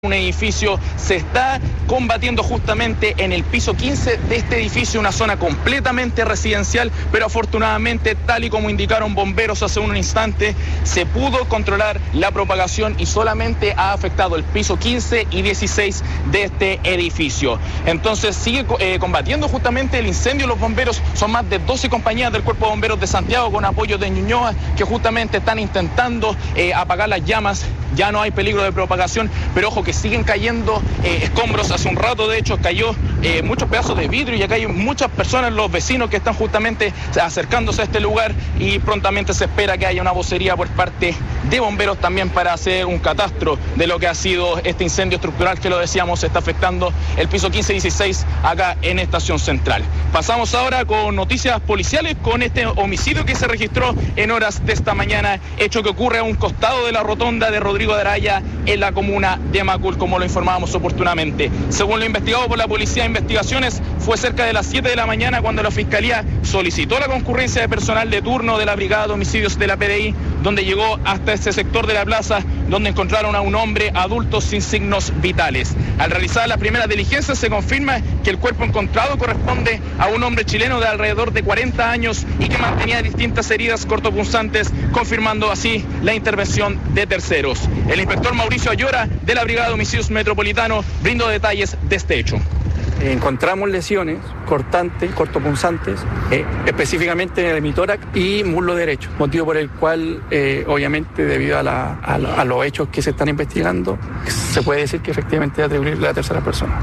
un edificio, se está combatiendo justamente en el piso 15 de este edificio, una zona completamente residencial, pero afortunadamente, tal y como indicaron bomberos hace un instante, se pudo controlar la propagación y solamente ha afectado el piso 15 y 16 de este edificio. Entonces sigue combatiendo justamente el incendio los bomberos. Son más de 12 compañías del Cuerpo de Bomberos de Santiago con apoyo de Ñuñoa que justamente están intentando apagar las llamas. Ya no hay peligro de propagación, pero ojo que siguen cayendo escombros. Hace un rato, de hecho, cayó muchos pedazos de vidrio y acá hay muchas personas, los vecinos, que están justamente acercándose a este lugar y prontamente se espera que haya una vocería por parte de bomberos también para hacer un catastro de lo que ha sido este incendio estructural que, lo decíamos, está afectando el piso 15 y 16 acá en Estación Central. Pasamos ahora con noticias policiales, con este homicidio que se registró en horas de esta mañana, hecho que ocurre a un costado de la rotonda de Rodrigo de Araya en la comuna de Macul, como lo informábamos oportunamente. Según lo investigado por la Policía de Investigaciones, fue cerca de las 7 de la mañana cuando la Fiscalía solicitó la concurrencia de personal de turno de la Brigada de Homicidios de la PDI, donde llegó hasta este sector de la plaza, donde encontraron a un hombre adulto sin signos vitales. Al realizar las primeras diligencias se confirma que el cuerpo encontrado corresponde a un hombre chileno de alrededor de 40 años y que mantenía distintas heridas cortopunzantes, confirmando así la intervención de terceros. El inspector Mauricio Ayora, de la Brigada de Homicidios Metropolitano, brindó detalles de este hecho. Encontramos lesiones cortantes, cortopunzantes, específicamente en el hemitórax y muslo derecho, motivo por el cual, obviamente, debido a los hechos que se están investigando, se puede decir que efectivamente atribuirle a la tercera persona.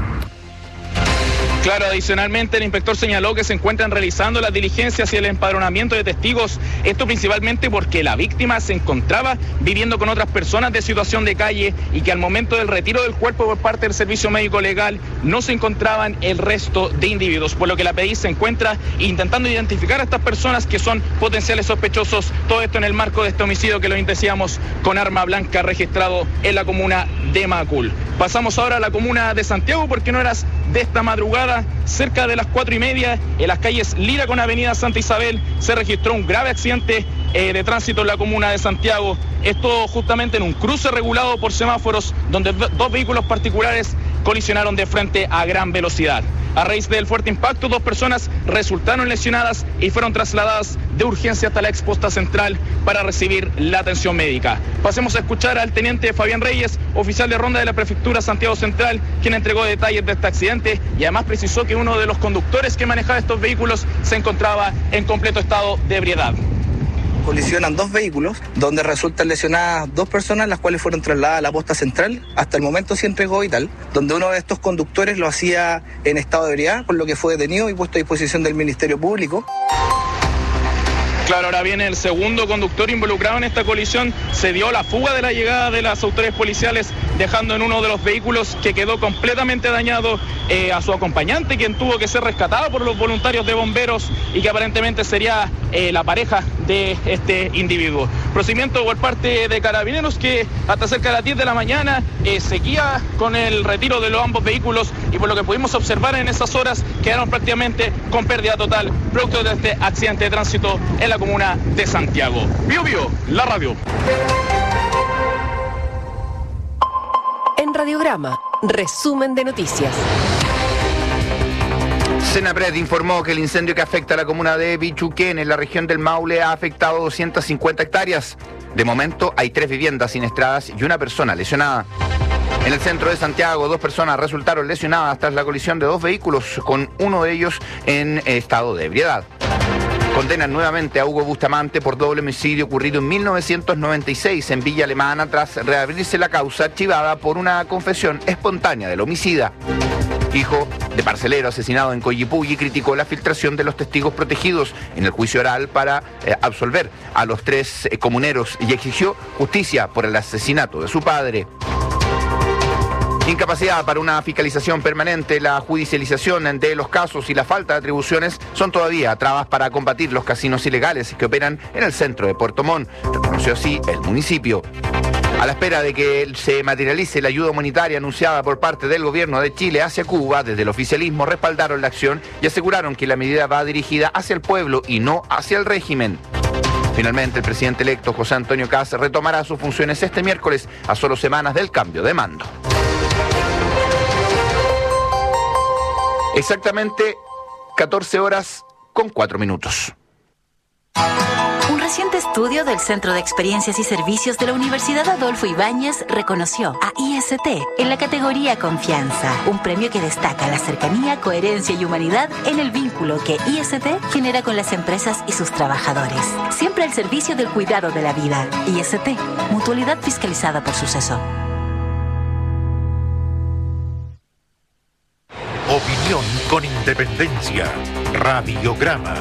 Claro, adicionalmente el inspector señaló que se encuentran realizando las diligencias y el empadronamiento de testigos, esto principalmente porque la víctima se encontraba viviendo con otras personas de situación de calle y que al momento del retiro del cuerpo por parte del Servicio Médico Legal no se encontraban el resto de individuos, por lo que la PDI se encuentra intentando identificar a estas personas que son potenciales sospechosos, todo esto en el marco de este homicidio que lo decíamos con arma blanca registrado en la comuna de Macul. Pasamos ahora a la comuna de Santiago porque en horas de esta madrugada, cerca de las 4:30, en las calles Lira con Avenida Santa Isabel, se registró un grave accidente de tránsito en la comuna de Santiago. Esto justamente en un cruce regulado por semáforos donde dos vehículos particulares colisionaron de frente a gran velocidad. A raíz del fuerte impacto, 2 personas resultaron lesionadas y fueron trasladadas de urgencia hasta la exposta central para recibir la atención médica. Pasemos a escuchar al teniente Fabián Reyes, oficial de ronda de la Prefectura Santiago Central, quien entregó detalles de este accidente y además precisó que uno de los conductores que manejaba estos vehículos se encontraba en completo estado de ebriedad. Colisionan 2 vehículos, donde resultan lesionadas 2 personas, las cuales fueron trasladadas a la posta central. Hasta el momento se entregó vital, donde uno de estos conductores lo hacía en estado de ebriedad, por lo que fue detenido y puesto a disposición del Ministerio Público. Claro, ahora viene el segundo conductor involucrado en esta colisión. Se dio la fuga de la llegada de las autoridades policiales, dejando en uno de los vehículos que quedó completamente dañado a su acompañante, quien tuvo que ser rescatado por los voluntarios de bomberos y que aparentemente sería la pareja de este individuo. Procedimiento por parte de Carabineros que hasta cerca de las 10 de la mañana seguía con el retiro de los ambos vehículos y por lo que pudimos observar en esas horas quedaron prácticamente con pérdida total producto de este accidente de tránsito en la comuna de Santiago. Bio Bio, la radio. En Radiograma, resumen de noticias. Senapred informó que el incendio que afecta a la comuna de Bichuquén, en la región del Maule, ha afectado 250 hectáreas. De momento hay 3 viviendas siniestradas y 1 persona lesionada. En el centro de Santiago, 2 personas resultaron lesionadas tras la colisión de 2 vehículos, con uno de ellos en estado de ebriedad. Condenan nuevamente a Hugo Bustamante por doble homicidio ocurrido en 1996 en Villa Alemana tras reabrirse la causa archivada por una confesión espontánea del homicida. Hijo de parcelero asesinado en Coyipulli criticó la filtración de los testigos protegidos en el juicio oral para absolver a los 3 comuneros y exigió justicia por el asesinato de su padre. Incapacidad para una fiscalización permanente, la judicialización de los casos y la falta de atribuciones son todavía trabas para combatir los casinos ilegales que operan en el centro de Puerto Montt, reconoció así el municipio. A la espera de que se materialice la ayuda humanitaria anunciada por parte del gobierno de Chile hacia Cuba, desde el oficialismo respaldaron la acción y aseguraron que la medida va dirigida hacia el pueblo y no hacia el régimen. Finalmente, el presidente electo José Antonio Kast retomará sus funciones este miércoles, a solo semanas del cambio de mando. Exactamente 14 horas con 4 minutos. Un reciente estudio del Centro de Experiencias y Servicios de la Universidad Adolfo Ibáñez reconoció a IST en la categoría Confianza, un premio que destaca la cercanía, coherencia y humanidad en el vínculo que IST genera con las empresas y sus trabajadores. Siempre al servicio del cuidado de la vida. IST, mutualidad fiscalizada por Suceso. Opinión con independencia. Radiograma.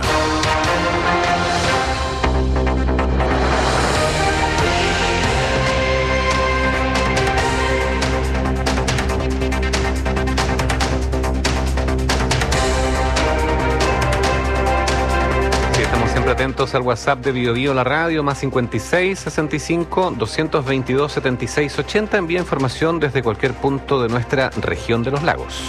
Atentos al WhatsApp de Biobío La Radio, más 56 65 222 76 80. Envía información desde cualquier punto de nuestra región de los lagos.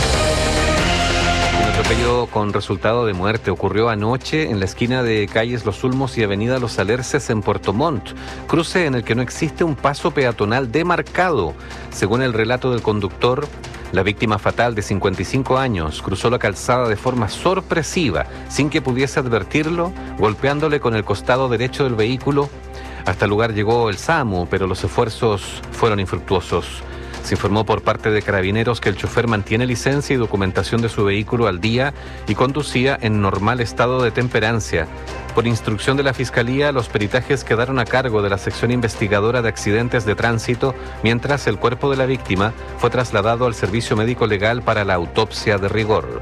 Un atropello con resultado de muerte ocurrió anoche en la esquina de calles Los Ulmos y avenida Los Alerces en Puerto Montt, cruce en el que no existe un paso peatonal demarcado. Según el relato del conductor, la víctima fatal de 55 años cruzó la calzada de forma sorpresiva, sin que pudiese advertirlo, golpeándole con el costado derecho del vehículo. Hasta el lugar llegó el SAMU, pero los esfuerzos fueron infructuosos. Se informó por parte de Carabineros que el chofer mantiene licencia y documentación de su vehículo al día y conducía en normal estado de temperancia. Por instrucción de la Fiscalía, los peritajes quedaron a cargo de la sección investigadora de accidentes de tránsito, mientras el cuerpo de la víctima fue trasladado al servicio médico legal para la autopsia de rigor.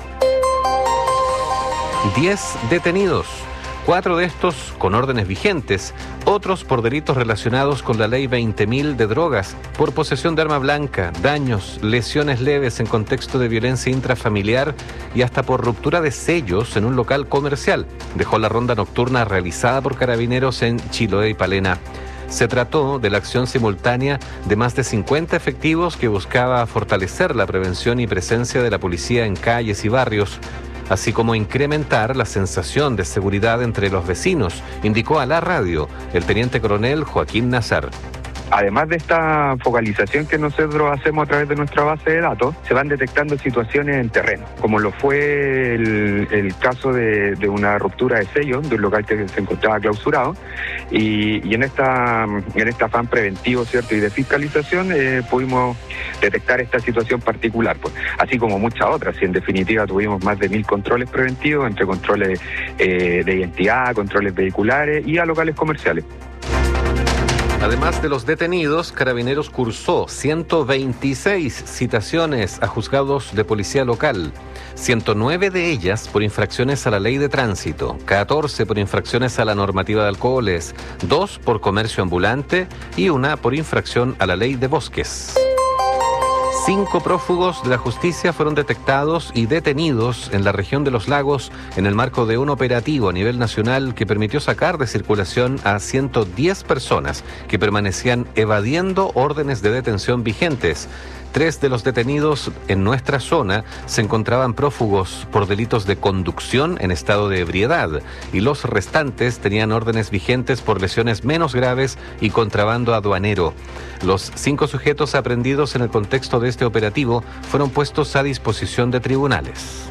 10 detenidos. 4 de estos con órdenes vigentes, otros por delitos relacionados con la ley 20.000 de drogas, por posesión de arma blanca, daños, lesiones leves en contexto de violencia intrafamiliar y hasta por ruptura de sellos en un local comercial. Dejó la ronda nocturna realizada por Carabineros en Chiloé y Palena. Se trató de la acción simultánea de más de 50 efectivos que buscaba fortalecer la prevención y presencia de la policía en calles y barrios, así como incrementar la sensación de seguridad entre los vecinos, indicó a la radio el teniente coronel Joaquín Nazar. Además de esta focalización que nosotros hacemos a través de nuestra base de datos, se van detectando situaciones en terreno, como lo fue el caso de una ruptura de sellos de un local que se encontraba clausurado, y en este afán preventivo, ¿cierto?, y de fiscalización pudimos detectar esta situación particular, pues, así como muchas otras. Y en definitiva tuvimos más de 1.000 controles preventivos, entre controles de identidad, controles vehiculares y a locales comerciales. Además de los detenidos, Carabineros cursó 126 citaciones a juzgados de policía local, 109 de ellas por infracciones a la ley de tránsito, 14 por infracciones a la normativa de alcoholes, 2 por comercio ambulante y 1 por infracción a la ley de bosques. 5 prófugos de la justicia fueron detectados y detenidos en la región de los lagos en el marco de un operativo a nivel nacional que permitió sacar de circulación a 110 personas que permanecían evadiendo órdenes de detención vigentes. 3 de los detenidos en nuestra zona se encontraban prófugos por delitos de conducción en estado de ebriedad y los restantes tenían órdenes vigentes por lesiones menos graves y contrabando aduanero. Los 5 sujetos aprehendidos en el contexto de este operativo fueron puestos a disposición de tribunales.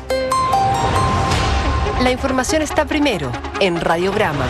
La información está primero en Radiograma.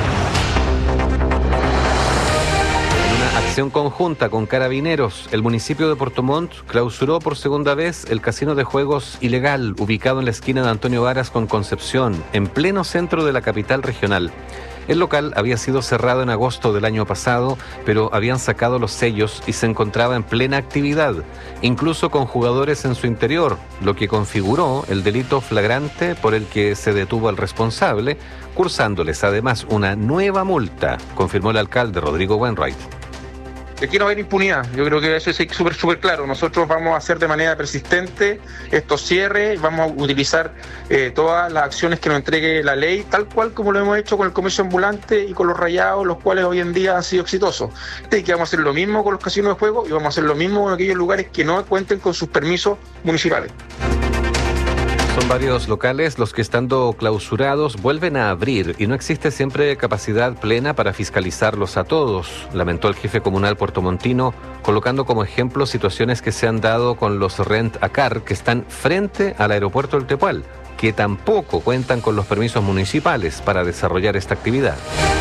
Acción conjunta con Carabineros, el municipio de Puerto Montt clausuró por segunda vez el casino de juegos ilegal ubicado en la esquina de Antonio Varas con Concepción, en pleno centro de la capital regional. El local había sido cerrado en agosto del año pasado, pero habían sacado los sellos y se encontraba en plena actividad, incluso con jugadores en su interior, lo que configuró el delito flagrante por el que se detuvo al responsable, cursándoles además una nueva multa, confirmó el alcalde Rodrigo Wainwright. Aquí no va a haber impunidad, yo creo que eso es súper claro. Nosotros vamos a hacer de manera persistente estos cierres, vamos a utilizar todas las acciones que nos entregue la ley, tal cual como lo hemos hecho con el comercio ambulante y con los rayados, los cuales hoy en día han sido exitosos. Y que vamos a hacer lo mismo con los casinos de juego y vamos a hacer lo mismo con aquellos lugares que no cuenten con sus permisos municipales. Son varios locales los que, estando clausurados, vuelven a abrir y no existe siempre capacidad plena para fiscalizarlos a todos, lamentó el jefe comunal puertomontino, colocando como ejemplo situaciones que se han dado con los rent-a-car que están frente al aeropuerto del Tepual, que tampoco cuentan con los permisos municipales para desarrollar esta actividad.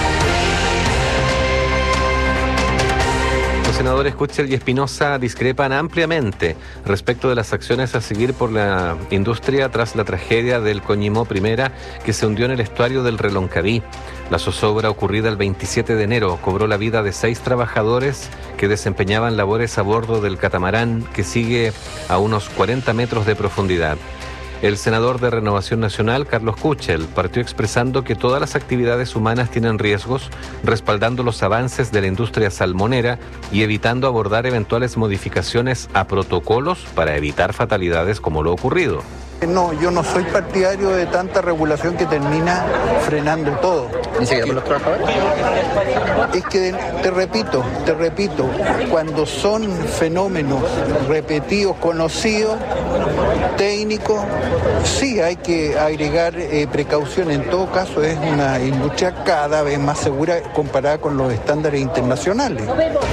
Los senadores Kuchel y Espinosa discrepan ampliamente respecto de las acciones a seguir por la industria tras la tragedia del Coñimó Primera, que se hundió en el estuario del Reloncaví. La zozobra ocurrida el 27 de enero cobró la vida de 6 trabajadores que desempeñaban labores a bordo del catamarán, que sigue a unos 40 metros de profundidad. El senador de Renovación Nacional, Carlos Kuchel, partió expresando que todas las actividades humanas tienen riesgos, respaldando los avances de la industria salmonera y evitando abordar eventuales modificaciones a protocolos para evitar fatalidades como lo ocurrido. No, yo no soy partidario de tanta regulación que termina frenando todo. ¿Ni siquiera por los trabajadores? Es que, te repito, cuando son fenómenos repetidos, conocidos, técnicos, sí hay que agregar precaución. En todo caso, es una industria cada vez más segura comparada con los estándares internacionales.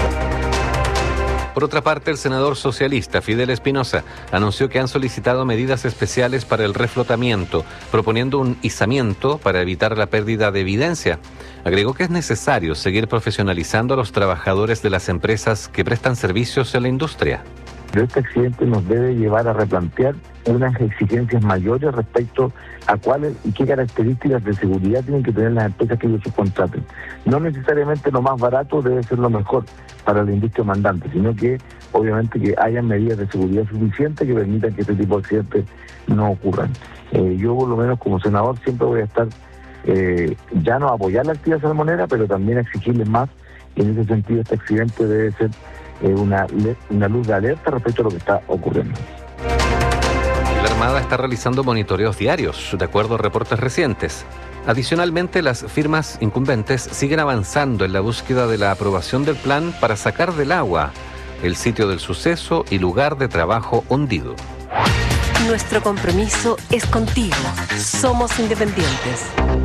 Por otra parte, el senador socialista Fidel Espinosa anunció que han solicitado medidas especiales para el reflotamiento, proponiendo un izamiento para evitar la pérdida de evidencia. Agregó que es necesario seguir profesionalizando a los trabajadores de las empresas que prestan servicios en la industria. Pero este accidente nos debe llevar a replantear unas exigencias mayores respecto a cuáles y qué características de seguridad tienen que tener las empresas que ellos subcontraten. No necesariamente lo más barato debe ser lo mejor para la industria mandante, sino que obviamente que hayan medidas de seguridad suficientes que permitan que este tipo de accidentes no ocurran. Yo por lo menos como senador siempre voy a estar, ya no a apoyar la actividad salmonera, pero también a exigirles más, y en ese sentido este accidente debe ser una luz de alerta respecto a lo que está ocurriendo. La Armada está realizando monitoreos diarios, de acuerdo a reportes recientes. Adicionalmente, las firmas incumbentes siguen avanzando en la búsqueda de la aprobación del plan para sacar del agua el sitio del suceso y lugar de trabajo hundido. Nuestro compromiso es contigo. Somos independientes.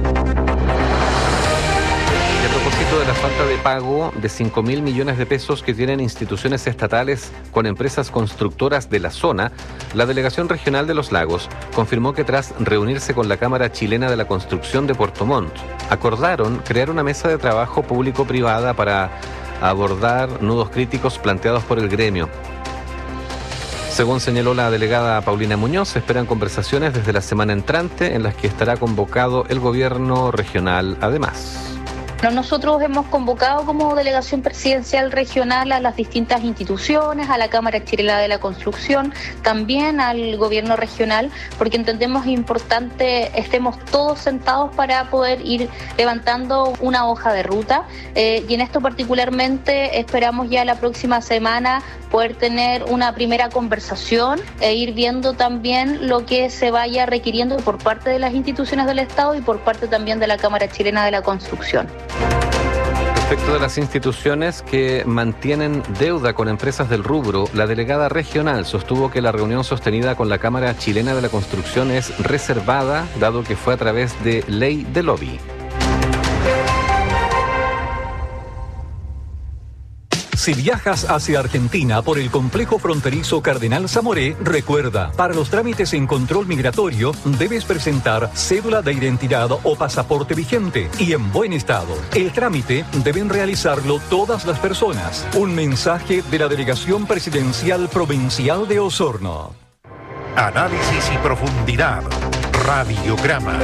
A propósito de la falta de pago de 5.000 millones de pesos que tienen instituciones estatales con empresas constructoras de la zona, la Delegación Regional de los Lagos confirmó que tras reunirse con la Cámara Chilena de la Construcción de Puerto Montt, acordaron crear una mesa de trabajo público-privada para abordar nudos críticos planteados por el gremio. Según señaló la delegada Paulina Muñoz, se esperan conversaciones desde la semana entrante en las que estará convocado el gobierno regional además. Nosotros hemos convocado como delegación presidencial regional a las distintas instituciones, a la Cámara Chilena de la Construcción, también al gobierno regional, porque entendemos importante estemos todos sentados para poder ir levantando una hoja de ruta, y en esto particularmente esperamos ya la próxima semana poder tener una primera conversación e ir viendo también lo que se vaya requiriendo por parte de las instituciones del Estado y por parte también de la Cámara Chilena de la Construcción. Respecto de las instituciones que mantienen deuda con empresas del rubro, la delegada regional sostuvo que la reunión sostenida con la Cámara Chilena de la Construcción es reservada, dado que fue a través de ley de lobby. Si viajas hacia Argentina por el complejo fronterizo Cardenal Zamoré, recuerda, para los trámites en control migratorio debes presentar cédula de identidad o pasaporte vigente y en buen estado. El trámite deben realizarlo todas las personas. Un mensaje de la Delegación Presidencial Provincial de Osorno. Análisis y profundidad. Radiograma.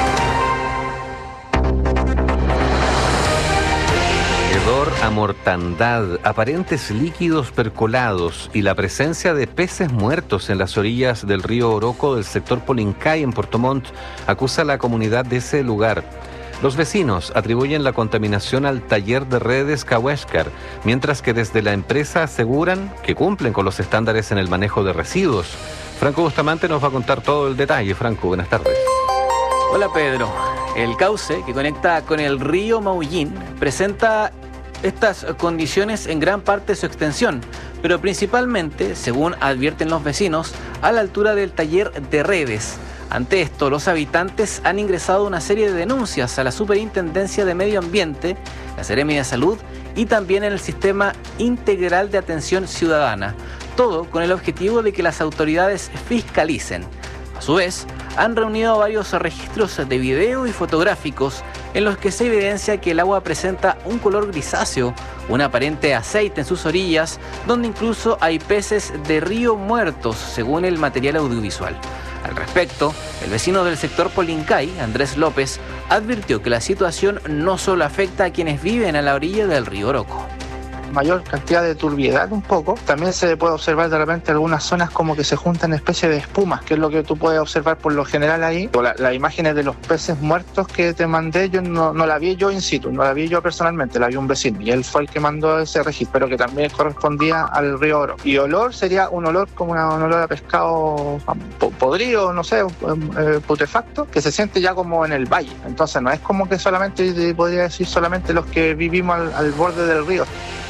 Hedor a mortandad, aparentes líquidos percolados y la presencia de peces muertos en las orillas del río Oroco del sector Polincay en Puerto Montt acusa a la comunidad de ese lugar. Los vecinos atribuyen la contaminación al taller de redes Cahuéscar, mientras que desde la empresa aseguran que cumplen con los estándares en el manejo de residuos. Franco Bustamante nos va a contar todo el detalle. Franco, buenas tardes. Hola Pedro. El cauce que conecta con el río Maullín presenta estas condiciones en gran parte de su extensión, pero principalmente, según advierten los vecinos, a la altura del taller de redes. Ante esto, los habitantes han ingresado una serie de denuncias a la Superintendencia de Medio Ambiente, la Seremi de Salud y también en el Sistema Integral de Atención Ciudadana, todo con el objetivo de que las autoridades fiscalicen. A su vez, han reunido varios registros de video y fotográficos en los que se evidencia que el agua presenta un color grisáceo, un aparente aceite en sus orillas, donde incluso hay peces de río muertos, según el material audiovisual. Al respecto, el vecino del sector Polincay, Andrés López, advirtió que la situación no solo afecta a quienes viven a la orilla del río Oroco. Mayor cantidad de turbiedad un poco. También se puede observar de repente algunas zonas como que se juntan especies de espumas, que es lo que tú puedes observar por lo general ahí. Las imágenes de los peces muertos que te mandé, yo no la vi yo in situ, no la vi yo personalmente, la vi un vecino y él fue el que mandó ese registro, pero que también correspondía al río Oro. Y olor sería un olor como un olor a pescado podrido, no sé, putrefacto, que se siente ya como en el valle. Entonces no es como que solamente, podría decir solamente los que vivimos al borde del río.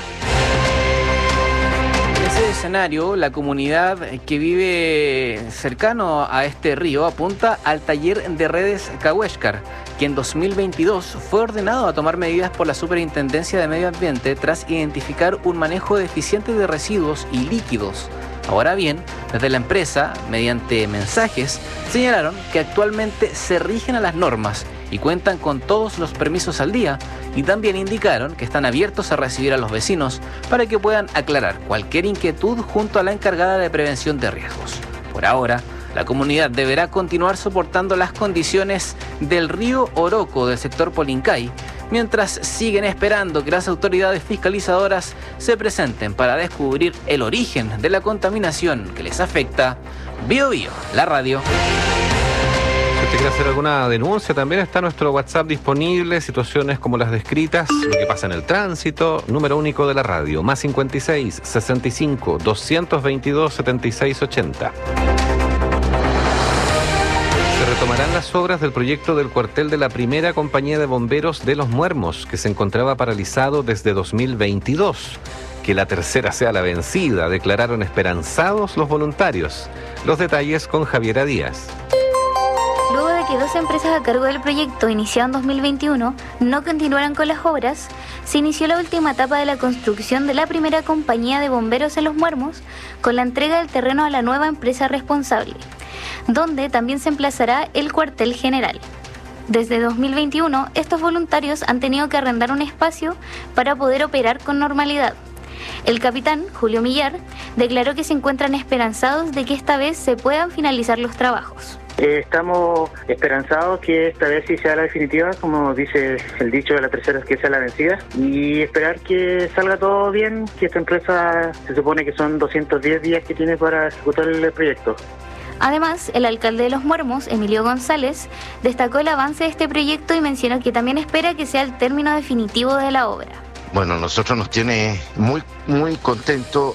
Escenario, la comunidad que vive cercano a este río apunta al taller de redes Cahuéscar, que en 2022 fue ordenado a tomar medidas por la Superintendencia de Medio Ambiente tras identificar un manejo deficiente de residuos y líquidos. Ahora bien, desde la empresa, mediante mensajes, señalaron que actualmente se rigen a las normas y cuentan con todos los permisos al día, y también indicaron que están abiertos a recibir a los vecinos para que puedan aclarar cualquier inquietud junto a la encargada de prevención de riesgos. Por ahora, la comunidad deberá continuar soportando las condiciones del río Oroco del sector Polincay, mientras siguen esperando que las autoridades fiscalizadoras se presenten para descubrir el origen de la contaminación que les afecta. Bio Bio, la radio. Si usted quiere hacer alguna denuncia, también está nuestro WhatsApp disponible, situaciones como las descritas, lo que pasa en el tránsito, número único de la radio, más 56 65 222 76 80. Se retomarán las obras del proyecto del cuartel de la primera compañía de bomberos de Los Muermos, que se encontraba paralizado desde 2022. Que la tercera sea la vencida, declararon esperanzados los voluntarios. Los detalles con Javiera Díaz. Luego de que 2 empresas a cargo del proyecto, iniciado en 2021, no continuaran con las obras, se inició la última etapa de la construcción de la primera compañía de bomberos en Los Muermos, con la entrega del terreno a la nueva empresa responsable, donde también se emplazará el cuartel general. Desde 2021, estos voluntarios han tenido que arrendar un espacio para poder operar con normalidad. El capitán, Julio Millar, declaró que se encuentran esperanzados de que esta vez se puedan finalizar los trabajos. Estamos esperanzados que esta vez sí sea la definitiva, como dice el dicho de la tercera, que sea la vencida, y esperar que salga todo bien, que esta empresa se supone que son 210 días que tiene para ejecutar el proyecto. Además, el alcalde de Los Muermos, Emilio González, destacó el avance de este proyecto y mencionó que también espera que sea el término definitivo de la obra. Bueno, nosotros nos tiene muy contentos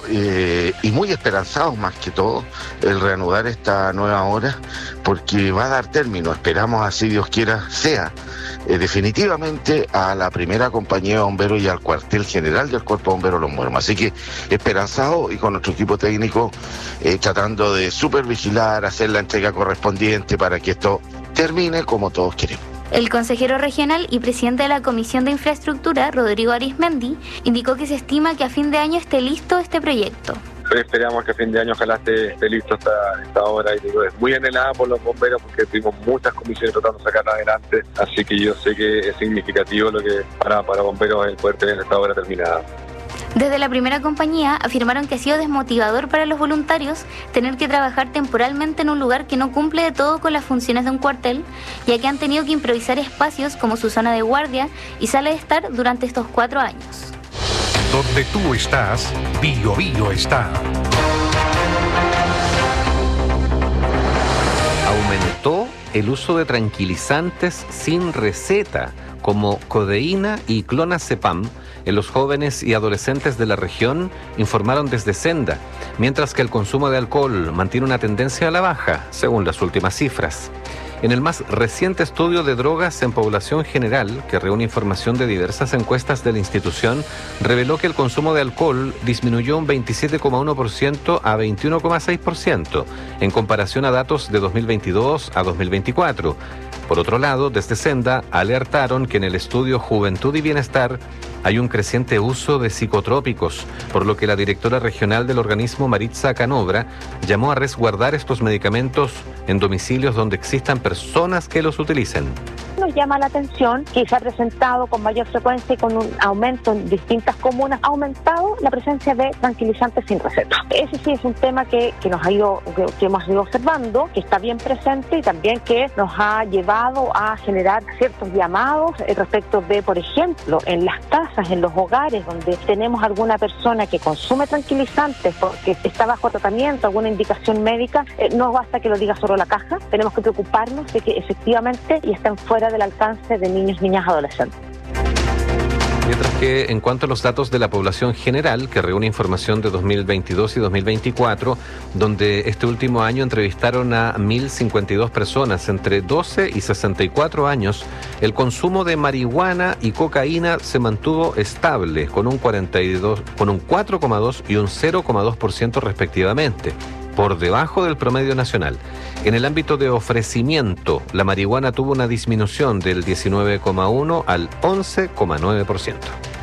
y muy esperanzados más que todo el reanudar esta nueva obra, porque va a dar término, esperamos así Dios quiera sea, definitivamente a la primera compañía de bomberos y al cuartel general del Cuerpo de Bomberos Los Muermos. Así que esperanzados y con nuestro equipo técnico tratando de supervigilar, hacer la entrega correspondiente para que esto termine como todos queremos. El consejero regional y presidente de la Comisión de Infraestructura, Rodrigo Arismendi, indicó que se estima que a fin de año esté listo este proyecto. Esperamos que a fin de año ojalá esté listo esta obra, y digo, es muy anhelada por los bomberos porque tuvimos muchas comisiones tratando de sacarla adelante, así que yo sé que es significativo lo que para bomberos el poder tener esta obra terminada. Desde la primera compañía afirmaron que ha sido desmotivador para los voluntarios tener que trabajar temporalmente en un lugar que no cumple de todo con las funciones de un cuartel, ya que han tenido que improvisar espacios como su zona de guardia y sala de estar durante estos 4 años. Donde tú estás, Bio Bio está. Aumentó el uso de tranquilizantes sin receta, como codeína y clonazepam, en los jóvenes y adolescentes de la región, informaron desde Senda, mientras que el consumo de alcohol mantiene una tendencia a la baja, según las últimas cifras. En el más reciente estudio de drogas en población general, que reúne información de diversas encuestas de la institución, reveló que el consumo de alcohol disminuyó un 27,1% a 21,6%, en comparación a datos de 2022 a 2024. Por otro lado, desde Senda alertaron que en el estudio Juventud y Bienestar hay un creciente uso de psicotrópicos, por lo que la directora regional del organismo, Maritza Canobra, llamó a resguardar estos medicamentos en domicilios donde existan personas que los utilicen. Nos llama la atención que se ha presentado con mayor frecuencia y con un aumento en distintas comunas, ha aumentado la presencia de tranquilizantes sin receta. Ese sí es un tema que hemos ido observando, que está bien presente y también que nos ha llevado a generar ciertos llamados respecto de, por ejemplo, en las casas, en los hogares donde tenemos alguna persona que consume tranquilizantes porque está bajo tratamiento, alguna indicación médica, no basta que lo diga solo la caja, tenemos que preocuparnos de que efectivamente y estén fuera del alcance de niños, niñas, adolescentes. Mientras que en cuanto a los datos de la población general, que reúne información de 2022 y 2024, donde este último año entrevistaron a 1.052 personas entre 12 y 64 años, el consumo de marihuana y cocaína se mantuvo estable, con un 4,2 y un 0,2% respectivamente, por debajo del promedio nacional. En el ámbito de ofrecimiento, la marihuana tuvo una disminución del 19,1 al 11,9%.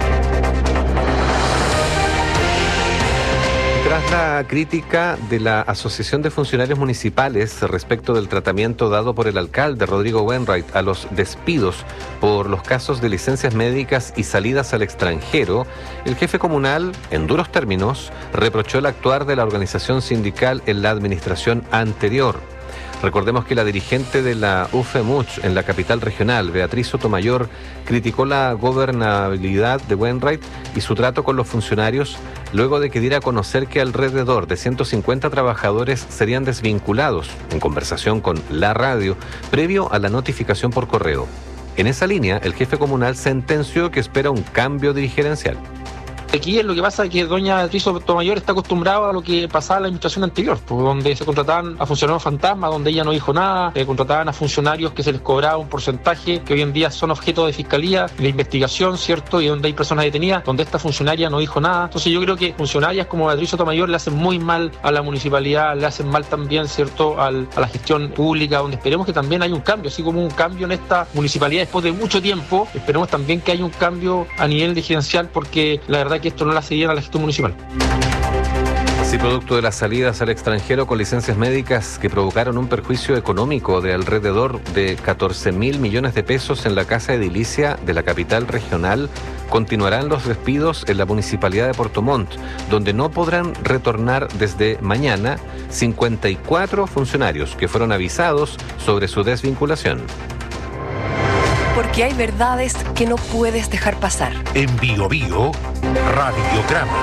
Tras la crítica de la Asociación de Funcionarios Municipales respecto del tratamiento dado por el alcalde Rodrigo Wainwright a los despidos por los casos de licencias médicas y salidas al extranjero, el jefe comunal, en duros términos, reprochó el actuar de la organización sindical en la administración anterior. Recordemos que la dirigente de la UFEMUCH en la capital regional, Beatriz Sotomayor, criticó la gobernabilidad de Wainwright y su trato con los funcionarios luego de que diera a conocer que alrededor de 150 trabajadores serían desvinculados, en conversación con La Radio, previo a la notificación por correo. En esa línea, el jefe comunal sentenció que espera un cambio dirigencial. Aquí es lo que pasa que doña Beatriz Sotomayor está acostumbrada a lo que pasaba en la administración anterior, donde se contrataban a funcionarios fantasmas, donde ella no dijo nada, contrataban a funcionarios que se les cobraba un porcentaje que hoy en día son objeto de fiscalía, de investigación, ¿cierto? Y donde hay personas detenidas, donde esta funcionaria no dijo nada. Entonces yo creo que funcionarias como Beatriz Sotomayor le hacen muy mal a la municipalidad, le hacen mal también, ¿cierto?, a la gestión pública, donde esperemos que también haya un cambio, así como un cambio en esta municipalidad después de mucho tiempo, esperemos también que haya un cambio a nivel dirigencial, porque la verdad que esto no la seguía a la gestión municipal. Así, producto de las salidas al extranjero con licencias médicas que provocaron un perjuicio económico de alrededor de 14.000 millones de pesos en la casa edilicia de la capital regional, continuarán los despidos en la municipalidad de Puerto Montt, donde no podrán retornar desde mañana 54 funcionarios que fueron avisados sobre su desvinculación. Porque hay verdades que no puedes dejar pasar. En Bio Bio, Radiograma.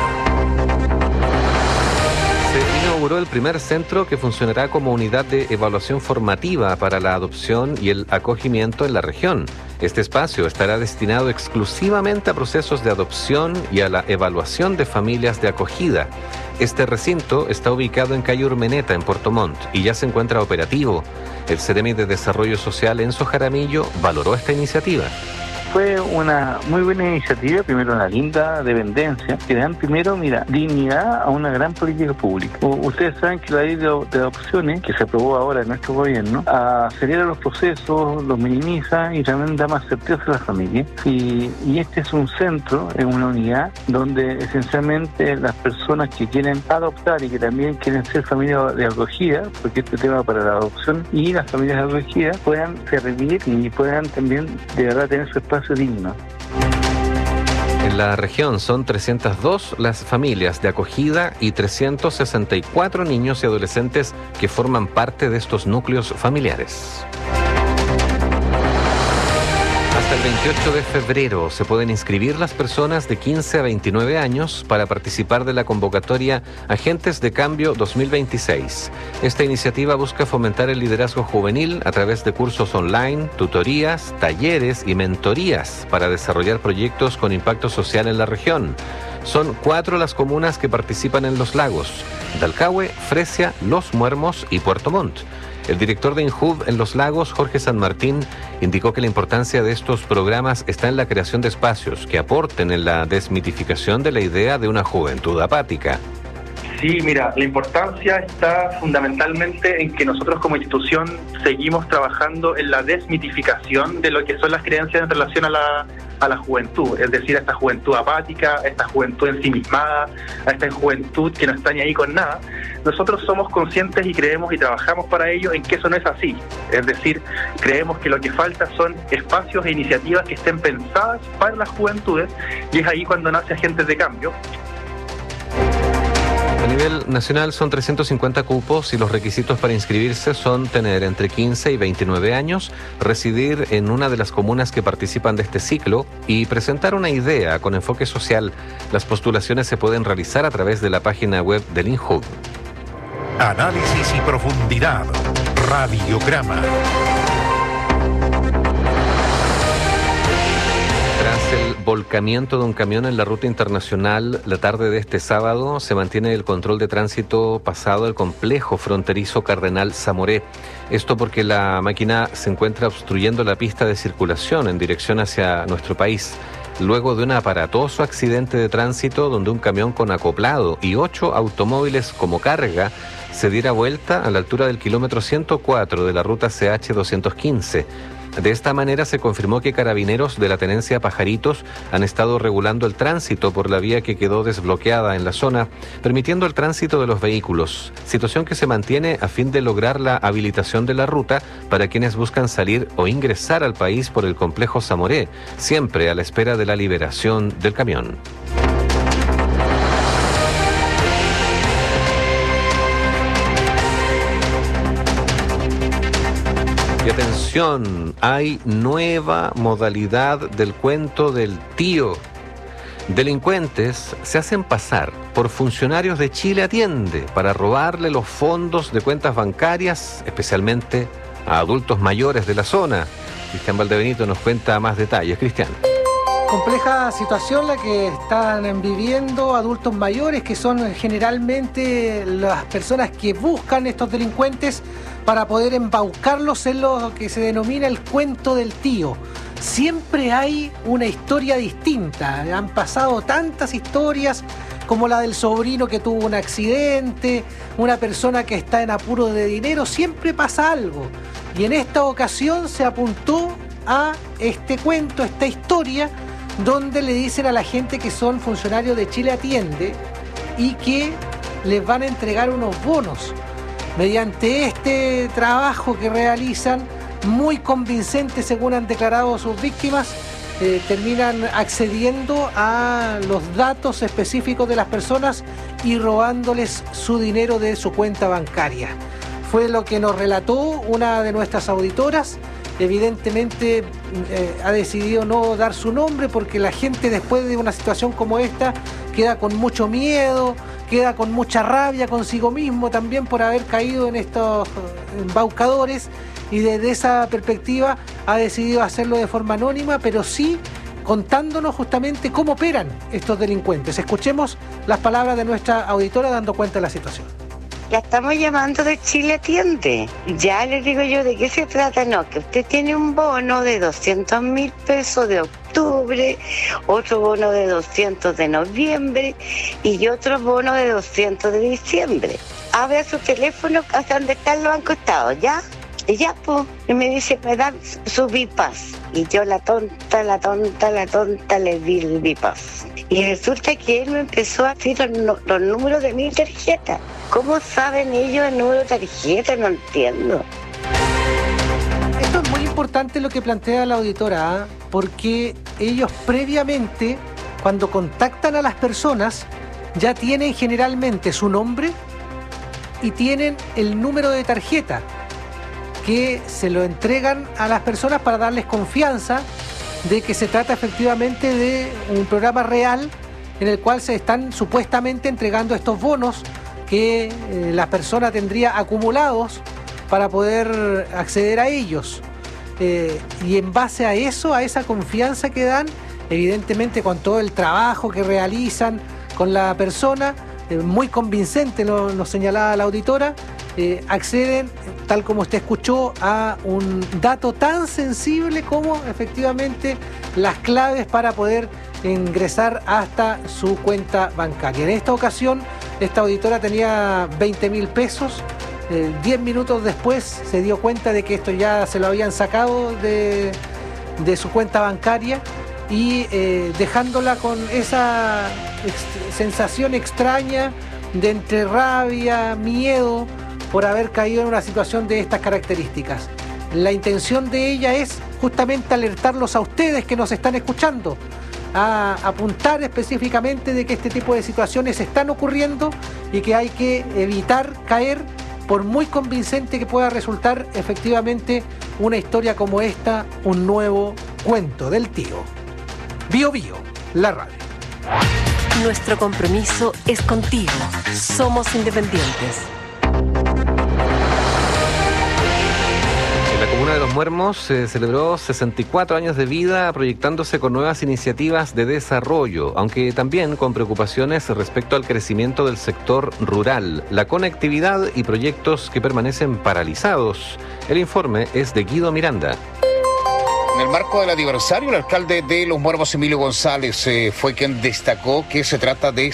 Se inauguró el primer centro que funcionará como unidad de evaluación formativa para la adopción y el acogimiento en la región. Este espacio estará destinado exclusivamente a procesos de adopción y a la evaluación de familias de acogida. Este recinto está ubicado en calle Urmeneta, en Puerto Montt, y ya se encuentra operativo. El Ceremi de Desarrollo Social, Enzo Jaramillo, valoró esta iniciativa. Fue una muy buena iniciativa, primero una linda dependencia, que dan primero, dignidad a una gran política pública. Ustedes saben que la ley de adopciones, que se aprobó ahora en nuestro gobierno, acelera los procesos, los minimiza y también da más certeza a las familias. Y este es un centro, es una unidad, donde esencialmente las personas que quieren adoptar y que también quieren ser familias de acogida, porque este tema para la adopción y las familias de acogida puedan servir y puedan también de verdad tener su espacio digno. En la región son 302 las familias de acogida y 364 niños y adolescentes que forman parte de estos núcleos familiares. Hasta el 28 de febrero se pueden inscribir las personas de 15 a 29 años para participar de la convocatoria Agentes de Cambio 2026. Esta iniciativa busca fomentar el liderazgo juvenil a través de cursos online, tutorías, talleres y mentorías para desarrollar proyectos con impacto social en la región. Son 4 las comunas que participan en Los Lagos: Dalcahue, Fresia, Los Muermos y Puerto Montt. El director de INJUV en Los Lagos, Jorge San Martín, indicó que la importancia de estos programas está en la creación de espacios que aporten en la desmitificación de la idea de una juventud apática. Sí, mira, la importancia está fundamentalmente en que nosotros como institución seguimos trabajando en la desmitificación de lo que son las creencias en relación a la juventud, es decir, a esta juventud apática, a esta juventud ensimismada, a esta juventud que no está ni ahí con nada. Nosotros somos conscientes y creemos y trabajamos para ello en que eso no es así, es decir, creemos que lo que falta son espacios e iniciativas que estén pensadas para las juventudes, y es ahí cuando nace Agentes de Cambio. A nivel nacional son 350 cupos y los requisitos para inscribirse son tener entre 15 y 29 años, residir en una de las comunas que participan de este ciclo y presentar una idea con enfoque social. Las postulaciones se pueden realizar a través de la página web del INJUV. Análisis y profundidad. Radiograma. Tras el volcamiento de un camión en la ruta internacional la tarde de este sábado, se mantiene el control de tránsito pasado el complejo fronterizo Cardenal Zamoré. Esto porque la máquina se encuentra obstruyendo la pista de circulación en dirección hacia nuestro país, luego de un aparatoso accidente de tránsito donde un camión con acoplado y 8 automóviles como carga se diera vuelta a la altura del kilómetro 104 de la ruta CH 215. De esta manera se confirmó que carabineros de la tenencia Pajaritos han estado regulando el tránsito por la vía que quedó desbloqueada en la zona, permitiendo el tránsito de los vehículos, situación que se mantiene a fin de lograr la habilitación de la ruta para quienes buscan salir o ingresar al país por el complejo Zamoré, siempre a la espera de la liberación del camión. Y atención, hay nueva modalidad del cuento del tío. Delincuentes se hacen pasar por funcionarios de Chile Atiende para robarle los fondos de cuentas bancarias, especialmente a adultos mayores de la zona. Cristian Valdebenito nos cuenta más detalles. Cristian. Compleja situación la que están viviendo adultos mayores, que son generalmente las personas que buscan estos delincuentes para poder embaucarlos en lo que se denomina el cuento del tío. Siempre hay una historia distinta, han pasado tantas historias como la del sobrino que tuvo un accidente, una persona que está en apuro de dinero, siempre pasa algo. Y en esta ocasión se apuntó a este cuento, esta historia, donde le dicen a la gente que son funcionarios de Chile Atiende y que les van a entregar unos bonos. Mediante este trabajo que realizan, muy convincente según han declarado sus víctimas, terminan accediendo a los datos específicos de las personas y robándoles su dinero de su cuenta bancaria. Fue lo que nos relató una de nuestras auditoras. Evidentemente ha decidido no dar su nombre porque la gente después de una situación como esta queda con mucho miedo, queda con mucha rabia consigo mismo también por haber caído en estos embaucadores, y desde esa perspectiva ha decidido hacerlo de forma anónima, pero sí contándonos justamente cómo operan estos delincuentes. Escuchemos las palabras de nuestra auditora dando cuenta de la situación. La estamos llamando de Chile Atiende. Ya les digo yo de qué se trata. No, que usted tiene un bono de 200.000 pesos de octubre, otro bono de 200 de noviembre y otro bono de 200 de diciembre. Abre su teléfono hasta donde están los bancos estados, ¿ya? Y ya, pues, y me dice, me dan su BIPAS. Y yo la tonta, le di el BIPAS. Y resulta que él me empezó a decir los números de mi tarjeta. ¿Cómo saben ellos el número de tarjeta? No entiendo. Esto es muy importante lo que plantea la auditora, porque ellos previamente, cuando contactan a las personas, ya tienen generalmente su nombre y tienen el número de tarjeta, que se lo entregan a las personas para darles confianza de que se trata efectivamente de un programa real en el cual se están supuestamente entregando estos bonos que la persona tendría acumulados para poder acceder a ellos. Y en base a eso, a esa confianza que dan, evidentemente con todo el trabajo que realizan con la persona, muy convincente, nos señalaba la auditora, acceden tal como usted escuchó, a un dato tan sensible como efectivamente las claves para poder ingresar hasta su cuenta bancaria. En esta ocasión, esta auditora tenía 20.000 pesos. 10 minutos después se dio cuenta de que esto ya se lo habían sacado de su cuenta bancaria y dejándola con esa sensación extraña de entre rabia, miedo por haber caído en una situación de estas características. La intención de ella es justamente alertarlos a ustedes que nos están escuchando, a apuntar específicamente de que este tipo de situaciones están ocurriendo y que hay que evitar caer, por muy convincente que pueda resultar efectivamente una historia como esta, un nuevo cuento del tío. Bio Bio, la radio. Nuestro compromiso es contigo. Somos independientes. En la comuna de Los Muermos se celebró 64 años de vida, proyectándose con nuevas iniciativas de desarrollo, aunque también con preocupaciones respecto al crecimiento del sector rural, la conectividad y proyectos que permanecen paralizados. El informe es de Guido Miranda. En el marco del aniversario, el alcalde de Los Muermos, Emilio González, fue quien destacó que se trata de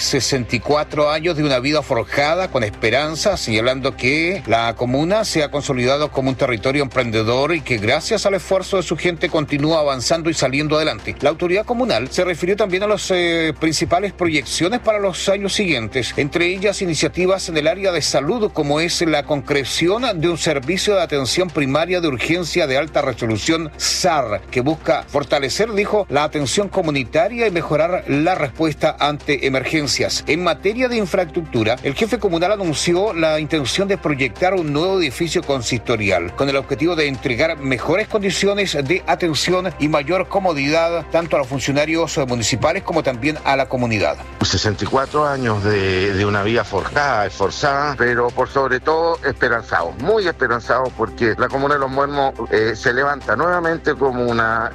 64 años de una vida forjada con esperanza, señalando que la comuna se ha consolidado como un territorio emprendedor y que gracias al esfuerzo de su gente continúa avanzando y saliendo adelante. La autoridad comunal se refirió también a las principales proyecciones para los años siguientes, entre ellas iniciativas en el área de salud, como es la concreción de un servicio de atención primaria de urgencia de alta resolución SAR, que busca fortalecer, dijo, la atención comunitaria y mejorar la respuesta ante emergencias. En materia de infraestructura, el jefe comunal anunció la intención de proyectar un nuevo edificio consistorial, con el objetivo de entregar mejores condiciones de atención y mayor comodidad tanto a los funcionarios municipales como también a la comunidad. 64 años de una vida forjada, esforzada, pero por sobre todo esperanzados, muy esperanzados, porque la comuna de Los Muermos se levanta nuevamente como una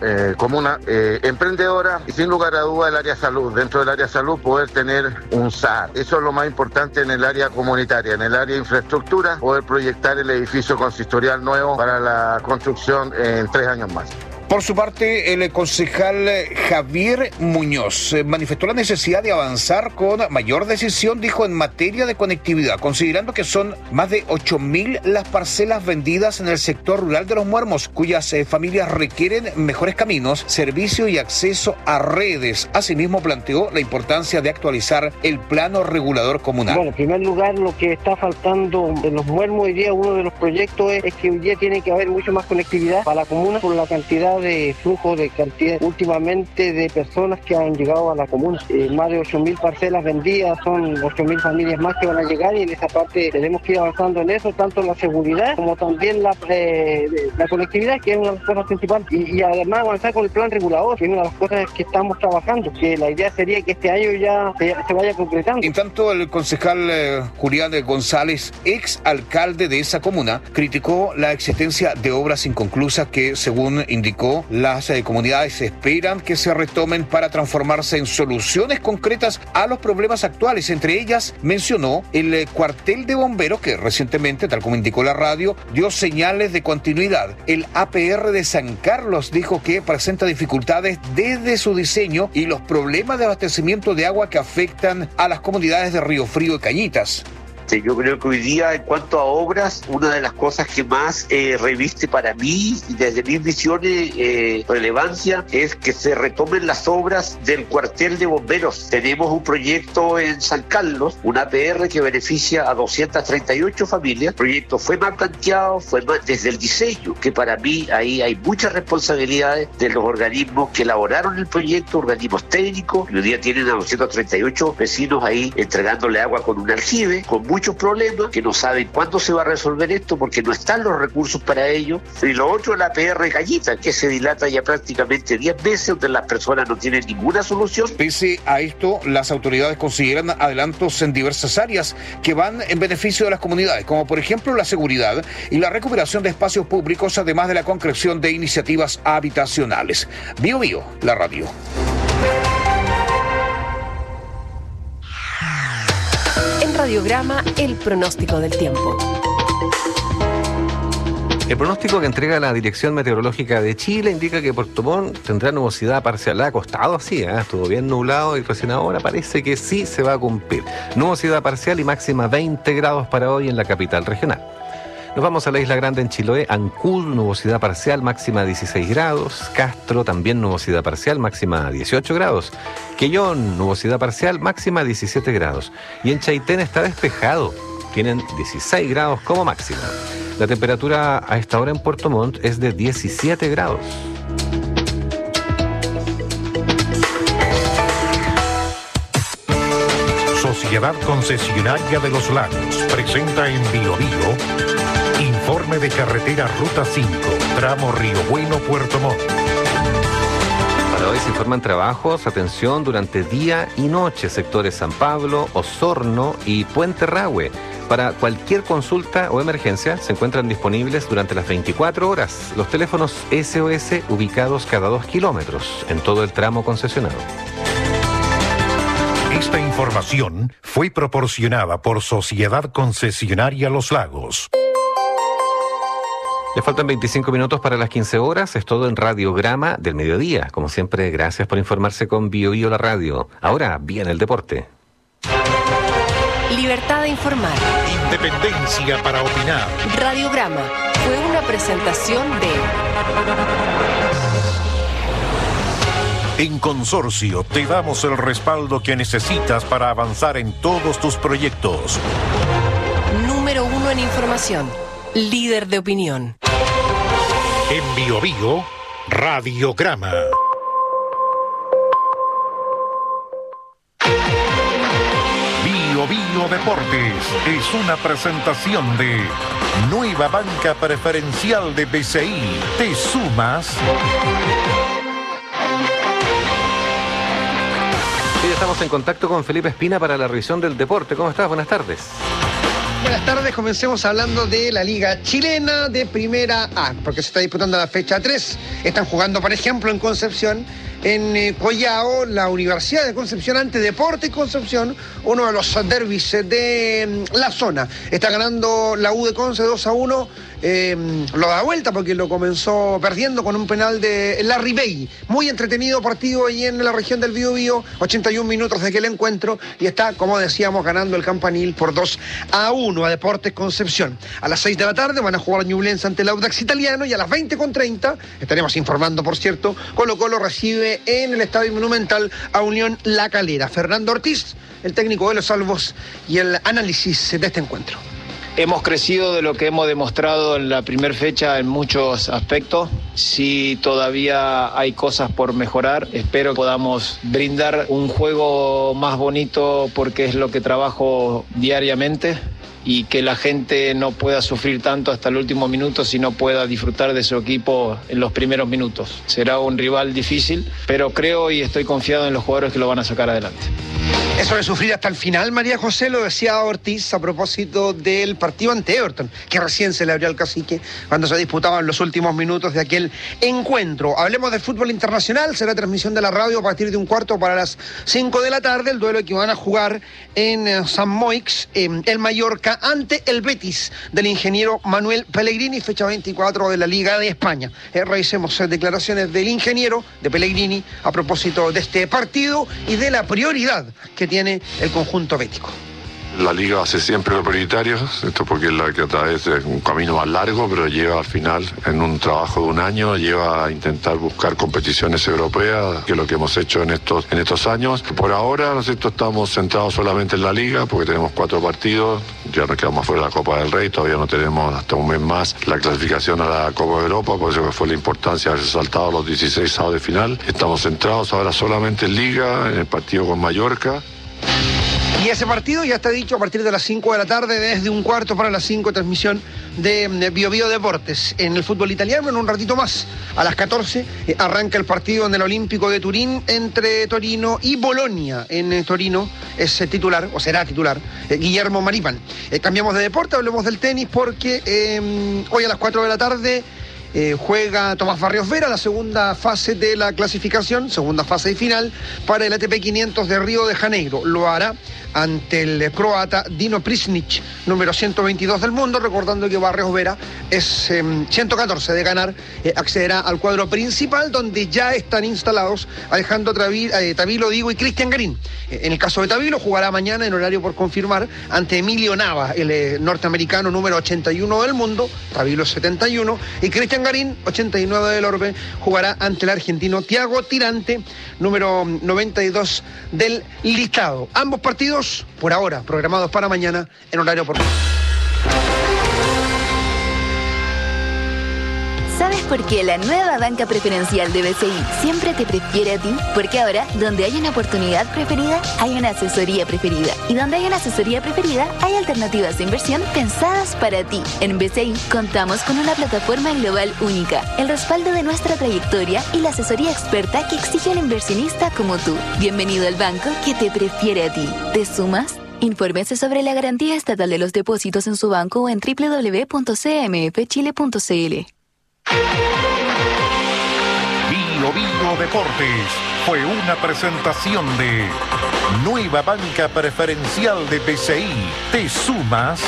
emprendedora y sin lugar a duda el área salud. Dentro del área salud poder tener un SAR. Eso es lo más importante en el área comunitaria. En el área de infraestructura, poder proyectar el edificio consistorial nuevo para la construcción en 3 años más. Por su parte, el concejal Javier Muñoz manifestó la necesidad de avanzar con mayor decisión, dijo, en materia de conectividad, considerando que son más de 8.000 las parcelas vendidas en el sector rural de Los Muermos, cuyas familias requieren mejores caminos, servicio y acceso a redes. Asimismo, planteó la importancia de actualizar el plano regulador comunal. Bueno, en primer lugar, lo que está faltando en Los Muermos hoy día, uno de los proyectos es que hoy día tiene que haber mucho más conectividad para la comuna por la cantidad de flujo de cantidad últimamente de personas que han llegado a la comuna. Más de 8.000 parcelas vendidas, son 8.000 familias más que van a llegar y en esa parte tenemos que ir avanzando en eso, tanto la seguridad como también la conectividad, que es una de las cosas principales, y además avanzar con el plan regulador, que es una de las cosas que estamos trabajando, que la idea sería que este año ya se vaya concretando. En tanto, el concejal Julián González, ex alcalde de esa comuna, criticó la existencia de obras inconclusas que, según indicó, las comunidades esperan que se retomen para transformarse en soluciones concretas a los problemas actuales. Entre ellas mencionó el cuartel de bomberos que recientemente, tal como indicó la radio, dio señales de continuidad. El APR de San Carlos dijo que presenta dificultades desde su diseño y los problemas de abastecimiento de agua que afectan a las comunidades de Río Frío y Cañitas. Yo creo que hoy día, en cuanto a obras, una de las cosas que más reviste para mí, desde mis visiones, relevancia, es que se retomen las obras del cuartel de bomberos. Tenemos un proyecto en San Carlos, un APR que beneficia a 238 familias. El proyecto fue mal planteado, fue mal desde el diseño, que para mí ahí hay muchas responsabilidades de los organismos que elaboraron el proyecto, organismos técnicos, y hoy día tienen a 238 vecinos ahí entregándole agua con un aljibe, con muchos problemas, que no saben cuándo se va a resolver esto porque no están los recursos para ello. Y lo otro, la APR Cañita, que se dilata ya prácticamente 10 meses, donde las personas no tienen ninguna solución. Pese a esto, las autoridades consideran adelantos en diversas áreas que van en beneficio de las comunidades, como por ejemplo la seguridad y la recuperación de espacios públicos, además de la concreción de iniciativas habitacionales. Bio Bio, la radio. En Radiograma, el pronóstico del tiempo. El pronóstico que entrega la Dirección Meteorológica de Chile indica que Puerto Montt tendrá nubosidad parcial. Ha costado así, estuvo bien nublado y recién ahora parece que sí se va a cumplir. Nubosidad parcial y máxima 20 grados para hoy en la capital regional. Nos vamos a la Isla Grande en Chiloé. Ancud, nubosidad parcial, máxima 16 grados. Castro, también nubosidad parcial, máxima 18 grados. Quellón, nubosidad parcial, máxima 17 grados. Y en Chaitén está despejado. Tienen 16 grados como máxima. La temperatura a esta hora en Puerto Montt es de 17 grados. Sociedad Concesionaria de los Lagos presenta en Bio informe de carretera Ruta 5, tramo Río Bueno, Puerto Montt. Para hoy se informan trabajos, atención, durante día y noche, sectores San Pablo, Osorno y Puente Rahue. Para cualquier consulta o emergencia se encuentran disponibles durante las 24 horas los teléfonos SOS ubicados cada 2 kilómetros en todo el tramo concesionado. Esta información fue proporcionada por Sociedad Concesionaria Los Lagos. Le faltan 25 minutos para las 15 horas. Es todo en Radiograma del Mediodía. Como siempre, gracias por informarse con Bio la radio. Ahora viene el deporte. Libertad de informar. Independencia para opinar. Radiograma fue una presentación de... En Consorcio te damos el respaldo que necesitas para avanzar en todos tus proyectos. Número 1 en información. Líder de opinión. En Bio Radiograma. Bio Deportes es una presentación de Nueva Banca Preferencial de BCI. ¿Te sumas? Hoy estamos en contacto con Felipe Espina para la revisión del deporte. ¿Cómo estás? Buenas tardes. Buenas tardes, comencemos hablando de la Liga Chilena de Primera A, porque se está disputando la fecha 3. Están jugando, por ejemplo, en Concepción, en Collao, la Universidad de Concepción ante Deportes Concepción, uno de los derbis de la zona. Está ganando la U de Conce 2-1. Lo da vuelta porque lo comenzó perdiendo con un penal de Larry Bay. Muy entretenido partido ahí en la región del Biobío, 81 minutos de aquel encuentro y está, como decíamos, ganando el Campanil por 2-1 a Deportes Concepción. A las 6 de la tarde van a jugar Ñublense ante el Audax Italiano y a las 20:30, estaremos informando, por cierto, Colo-Colo recibe en el Estadio Monumental a Unión La Calera. Fernando Ortiz, el técnico de los Salvos, y el análisis de este encuentro. Hemos crecido de lo que hemos demostrado en la primera fecha en muchos aspectos. Sí, todavía hay cosas por mejorar. Espero que podamos brindar un juego más bonito porque es lo que trabajo diariamente y que la gente no pueda sufrir tanto hasta el último minuto, sino pueda disfrutar de su equipo en los primeros minutos. Será un rival difícil, pero creo y estoy confiado en los jugadores que lo van a sacar adelante. Eso de sufrir hasta el final, María José, lo decía Ortiz a propósito del partido ante Everton, que recién se le abrió al Cacique cuando se disputaban los últimos minutos de aquel encuentro. Hablemos de fútbol internacional, será transmisión de la radio a partir de 1:15 para las 5 de la tarde, el duelo que van a jugar en San Moix, el Mallorca ante el Betis del ingeniero Manuel Pellegrini, fecha 24 de la Liga de España. Revisemos declaraciones del ingeniero de Pellegrini a propósito de este partido y de la prioridad que tiene el conjunto bético. La Liga hace siempre lo prioritario, esto porque es la que a través de un camino más largo, pero lleva al final, en un trabajo de un año, lleva a intentar buscar competiciones europeas, que es lo que hemos hecho en estos años. Por ahora, nosotros estamos centrados solamente en la Liga, porque tenemos 4 partidos, ya nos quedamos fuera de la Copa del Rey, todavía no tenemos hasta un mes más la clasificación a la Copa de Europa, por eso que fue la importancia de haber saltado los 16 avos de final. Estamos centrados ahora solamente en Liga, en el partido con Mallorca. Y ese partido ya está dicho a partir de las 5 de la tarde, desde 1:15 para las 5, transmisión de Bio Deportes. En el fútbol italiano, en un ratito más, a las 14, arranca el partido en el Olímpico de Turín entre Torino y Bolonia. En Torino es titular, o será titular, Guillermo Maripán. Cambiamos de deporte, hablemos del tenis, porque hoy a las 4 de la tarde juega Tomás Barrios Vera la segunda fase de la clasificación, segunda fase y final para el ATP 500 de Río de Janeiro. Lo hará ante el croata Dino Prisnic, número 122 del mundo, recordando que Barrios Vera es 114 de ganar, accederá al cuadro principal, donde ya están instalados Alejandro Tavilo Digo y Cristian Garín. En el caso de Tavilo, jugará mañana en horario por confirmar ante Emilio Nava, el norteamericano número 81 del mundo, Tavilo 71, y Cristian Garín, 89 del orbe, jugará ante el argentino Thiago Tirante, número 92 del listado. Ambos partidos, por ahora, programados para mañana en horario por... ¿Sabes por qué la nueva banca preferencial de BCI siempre te prefiere a ti? Porque ahora, donde hay una oportunidad preferida, hay una asesoría preferida. Y donde hay una asesoría preferida, hay alternativas de inversión pensadas para ti. En BCI contamos con una plataforma global única, el respaldo de nuestra trayectoria y la asesoría experta que exige un inversionista como tú. Bienvenido al banco que te prefiere a ti. ¿Te sumas? Infórmese sobre la garantía estatal de los depósitos en su banco o en www.cmfchile.cl. Bio Bio Deportes fue una presentación de Nueva Banca Preferencial de BCI. ¿Te sumas?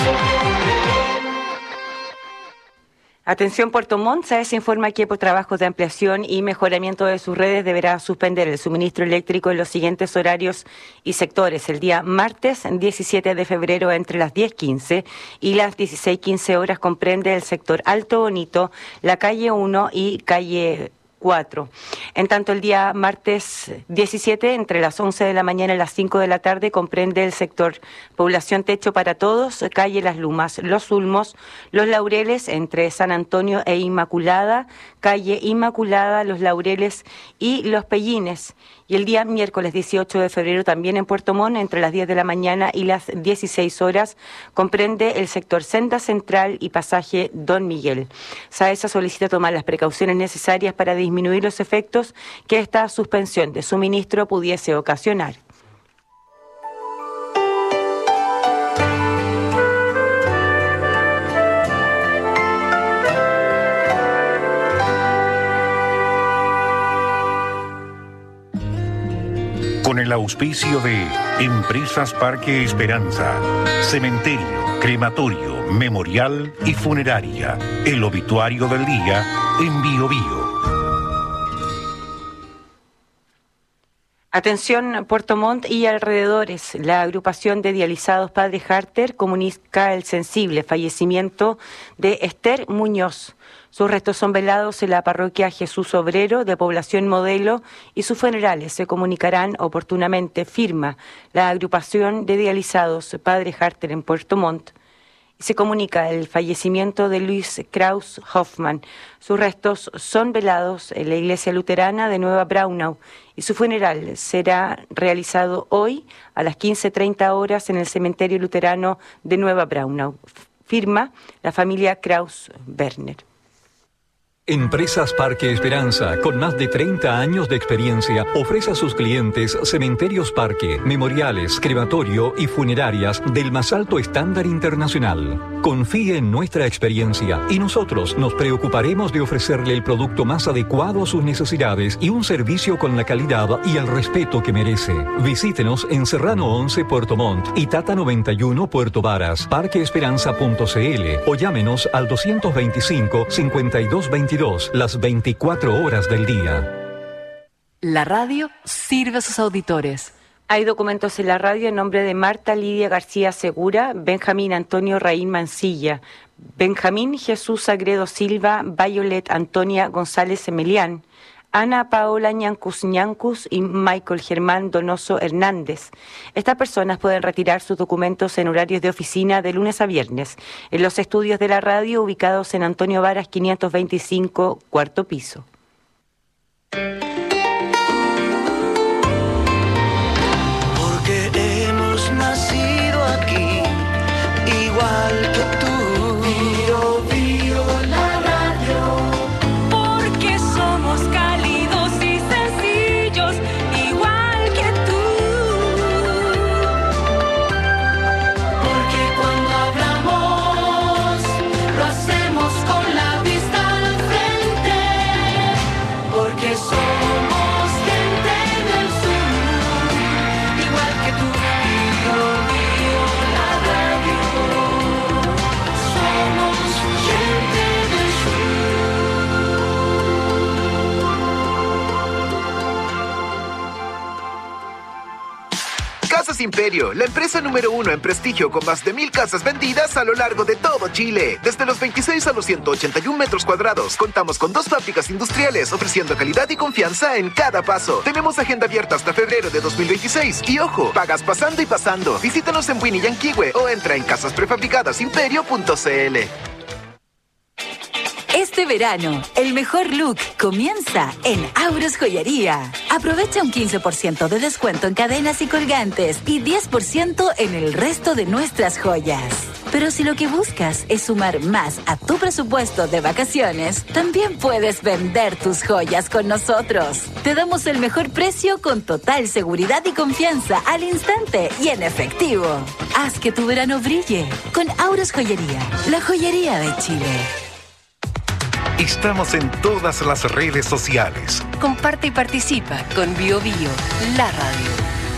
Atención Puerto Montt, se informa que por trabajos de ampliación y mejoramiento de sus redes deberá suspender el suministro eléctrico en los siguientes horarios y sectores. El día martes 17 de febrero entre las 10:15 y las 16:15 horas comprende el sector Alto Bonito, la calle 1 y calle 4. En tanto, el día martes 17, entre las 11 de la mañana y las 5 de la tarde, comprende el sector Población Techo para Todos, calle Las Lumas, Los Ulmos, Los Laureles, entre San Antonio e Inmaculada, calle Inmaculada, Los Laureles y Los Pellines. Y el día miércoles 18 de febrero, también en Puerto Montt, entre las 10 de la mañana y las 16 horas, comprende el sector Senda Central y pasaje Don Miguel. SAESA solicita tomar las precauciones necesarias para disminuir los efectos que esta suspensión de suministro pudiese ocasionar. Con el auspicio de Empresas Parque Esperanza, Cementerio, Crematorio, Memorial y Funeraria. El obituario del día en Bio Bio. Atención Puerto Montt y alrededores. La agrupación de dializados Padre Harter comunica el sensible fallecimiento de Esther Muñoz. Sus restos son velados en la parroquia Jesús Obrero de Población Modelo y sus funerales se comunicarán oportunamente, firma la agrupación de dializados Padre Harter en Puerto Montt. Se comunica el fallecimiento de Luis Kraus Hoffman. Sus restos son velados en la iglesia luterana de Nueva Braunau y su funeral será realizado hoy a las 15:30 horas en el cementerio luterano de Nueva Braunau. Firma la familia Kraus Werner. Empresas Parque Esperanza, con más de 30 años de experiencia, ofrece a sus clientes cementerios parque, memoriales, crematorio y funerarias del más alto estándar internacional. Confíe en nuestra experiencia y nosotros nos preocuparemos de ofrecerle el producto más adecuado a sus necesidades y un servicio con la calidad y el respeto que merece. Visítenos en Serrano 11 Puerto Montt y Tata 91 Puerto Varas, parqueesperanza.cl o llámenos al 225-5222 las 24 horas del día. La radio sirve a sus auditores. Hay documentos en la radio en nombre de Marta Lidia García Segura, Benjamín Antonio Raín Mancilla, Benjamín Jesús Sagredo Silva, Violet Antonia González Emelián, Ana Paola Ñancus y Michael Germán Donoso Hernández. Estas personas pueden retirar sus documentos en horarios de oficina de lunes a viernes en los estudios de la radio ubicados en Antonio Varas 525, cuarto piso. Porque hemos nacido aquí, igual que tú. Bio, bio, la radio. Porque somos cálidos y sencillos, igual que tú. Porque cuando hablamos, lo hacemos con la vista al frente. Imperio, la empresa número 1 en prestigio con más de 1,000 casas vendidas a lo largo de todo Chile. Desde los 26 a los 181 metros cuadrados, contamos con 2 fábricas industriales ofreciendo calidad y confianza en cada paso. Tenemos agenda abierta hasta febrero de 2026 y ojo, pagas pasando y pasando. Visítanos en Winnie Yanquihue o entra en casasprefabricadosimperio.cl. Este verano, el mejor look comienza en Auros Joyería. Aprovecha un 15% de descuento en cadenas y colgantes y 10% en el resto de nuestras joyas. Pero si lo que buscas es sumar más a tu presupuesto de vacaciones, también puedes vender tus joyas con nosotros. Te damos el mejor precio con total seguridad y confianza al instante y en efectivo. Haz que tu verano brille con Auros Joyería, la joyería de Chile. Estamos en todas las redes sociales. Comparte y participa con Bio Bio, la radio.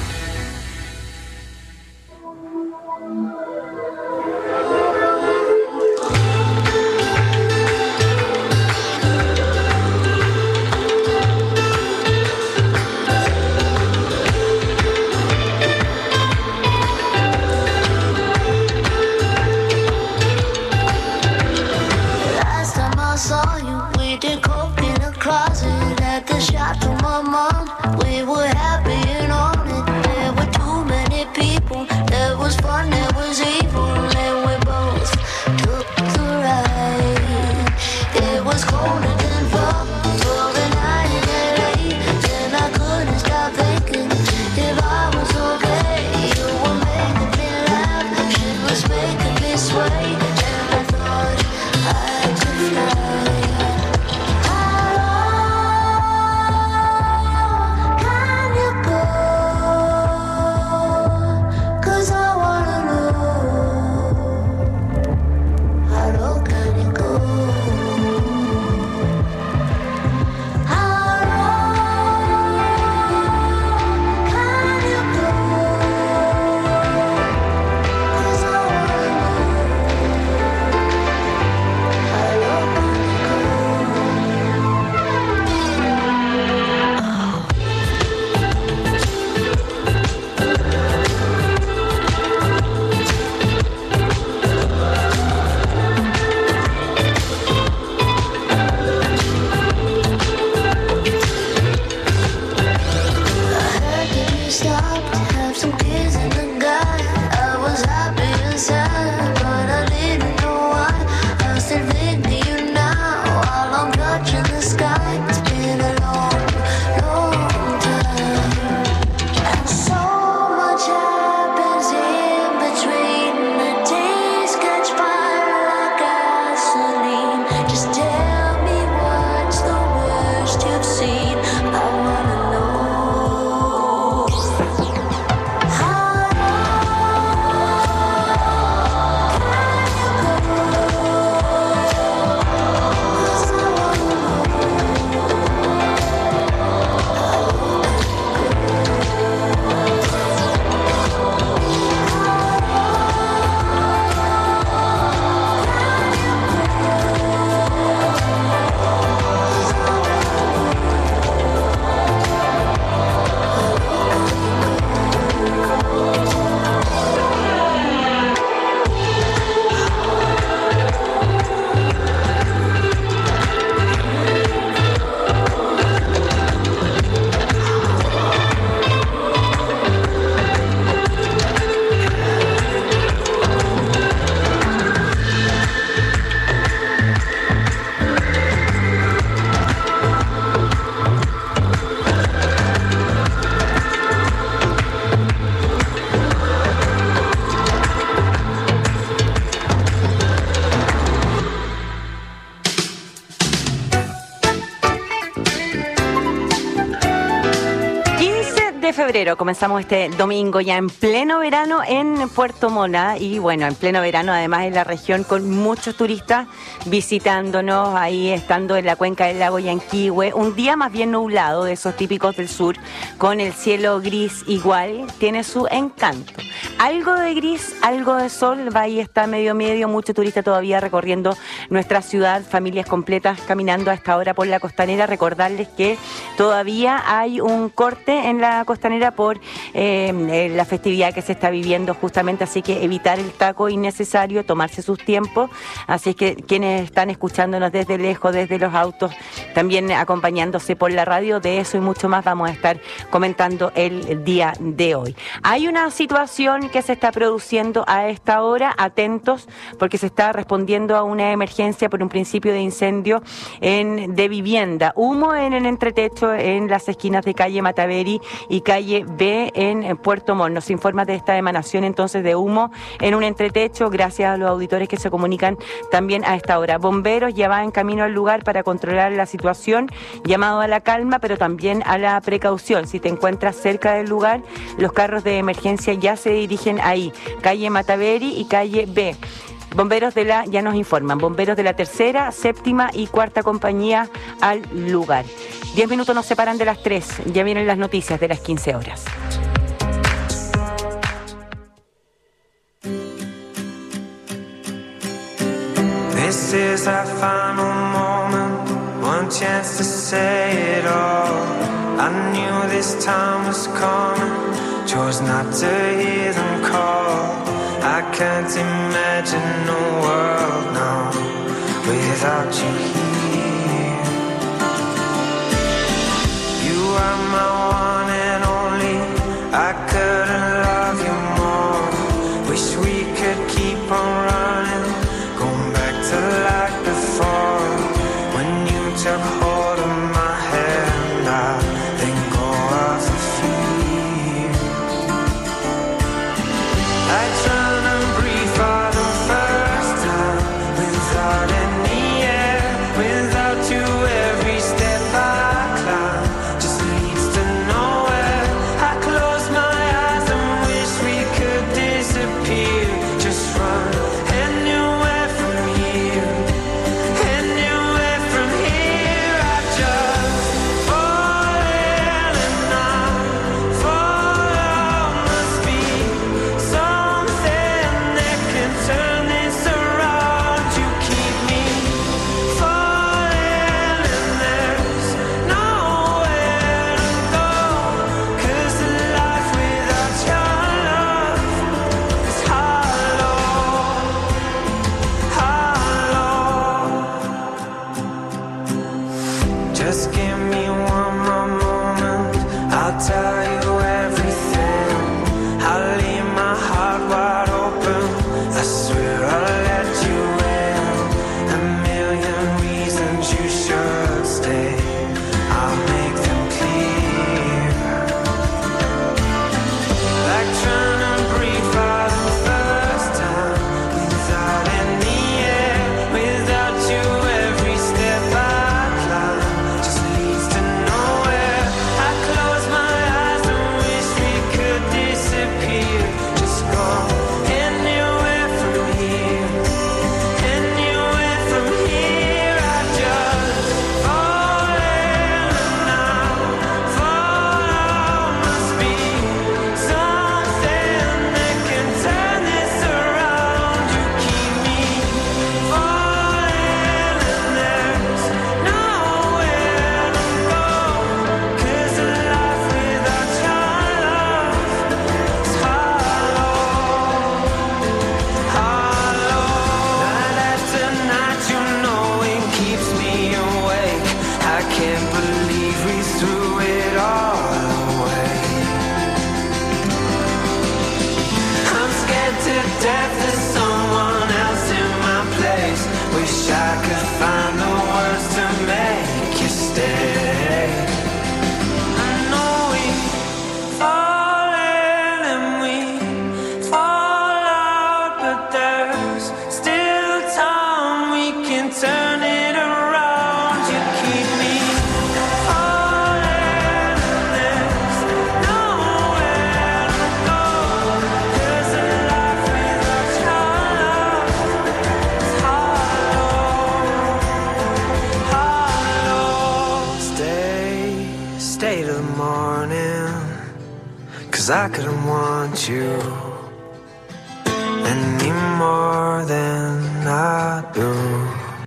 febrero comenzamos este domingo ya en pleno verano en Puerto Montt y bueno, en pleno verano además en la región con muchos turistas visitándonos, ahí estando en la cuenca del lago Yanquihue, un día más bien nublado de esos típicos del sur, con el cielo gris igual, tiene su encanto. Algo de gris, algo de sol, va ahí está medio, mucho turista todavía recorriendo nuestra ciudad, familias completas caminando a esta hora por la costanera. Recordarles que todavía hay un corte en la costanera por la festividad que se está viviendo justamente, así que evitar el taco innecesario, tomarse sus tiempos. Así es que quienes están escuchándonos desde lejos, desde los autos, también acompañándose por la radio, de eso y mucho más vamos a estar comentando el día de hoy. Hay una situación que se está produciendo a esta hora, atentos, porque se está respondiendo a una emergencia por un principio de incendio de vivienda. Humo en el entretecho en las esquinas de calle Mataveri y calle B en Puerto Montt. Nos informa de esta emanación entonces de humo en un entretecho, gracias a los auditores que se comunican también a esta hora. Bomberos ya van en camino al lugar para controlar la situación, llamado a la calma, pero también a la precaución. Si te encuentras cerca del lugar, los carros de emergencia ya se dirigen ahí, calle Mataveri y calle B. Ya nos informan, bomberos de la 3ª, 7ª y 4ª compañía al lugar. 10 minutos nos separan de las 3, ya vienen las noticias de las 15 horas. This is our final moment, one chance to say it all. I knew this time was coming, chose not to hear them call. I can't imagine a world now without you here. You are my one and only, I couldn't love you more. Wish we could keep on running, going back to like before. When you took hold of my hand, I let go of the fear. I try to breathe for the first time without any air, without you every step I climb just leads to nowhere. I close my eyes and wish we could disappear, just run anywhere from here, anywhere from here. I just fall in and I fall, must be something that can turn this around. You keep me falling and there's nowhere to go, 'cause the life without your love is hollow, hollow. Just give me one more moment, I'll tell you everything. I'll leave my heart wide open, I swear I'll let you in. A million reasons you should stay, I'll make them clear. Like trying to breathe for the first time without any air, without you every step I climb just leads to nowhere. I close my eyes and wish we could disappear, just go anywhere from here, anywhere from here. I just fall in and I fall, must be something that can turn this around. You keep me falling and there's nowhere to go, 'cause a life without your love is hollow, hollow. Night after night, you know it keeps me awake. I can't believe we threw it all away. I'm scared to death there's someone else in my place. Wish I could find the words to make you stay. I know we fall in and we fall out, but there's still time, we can turn it around. You keep me falling and there's nowhere to go, 'cause a life without your love is hollow, hollow. Stay till the morning, 'cause I couldn't want you any more than I do.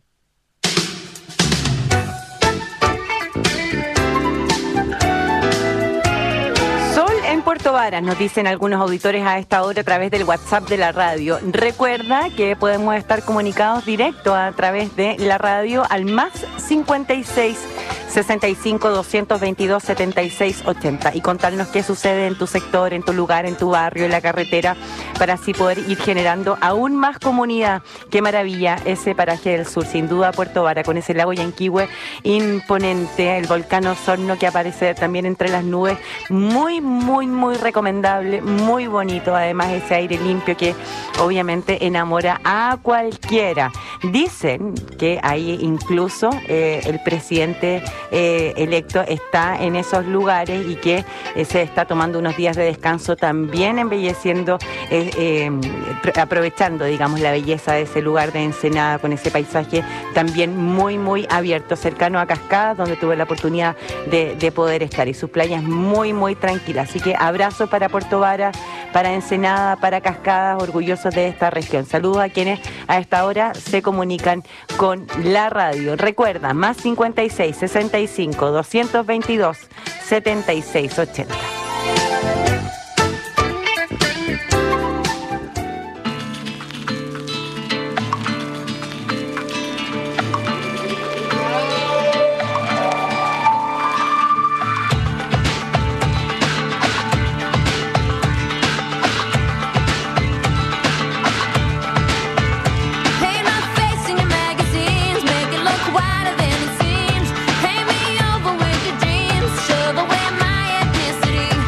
Varas, nos dicen algunos auditores a esta hora a través del WhatsApp de la radio. Recuerda que podemos estar comunicados directo a través de la radio al más 56 65 222 76 80 y contarnos qué sucede en tu sector, en tu lugar, en tu barrio, en la carretera, para así poder ir generando aún más comunidad. Qué maravilla ese paraje del sur, sin duda Puerto Vara, con ese lago Yanquihue imponente, el volcán Osorno que aparece también entre las nubes, muy recomendable, muy bonito, además ese aire limpio que obviamente enamora a cualquiera. Dicen que ahí incluso el presidente electo está en esos lugares y que se está tomando unos días de descanso, también embelleciendo, aprovechando, digamos, la belleza de ese lugar de Ensenada, con ese paisaje también muy abierto, cercano a cascadas, donde tuve la oportunidad de poder estar, y sus playas muy tranquilas. Así que abrazos para Puerto Vara, para Ensenada, para Cascadas, orgullosos de esta región. Saludos a quienes a esta hora se comunican con la radio. Recuerda, más 56 65 222 76 80. Paint me over with your dreams, shove away my ethnicity.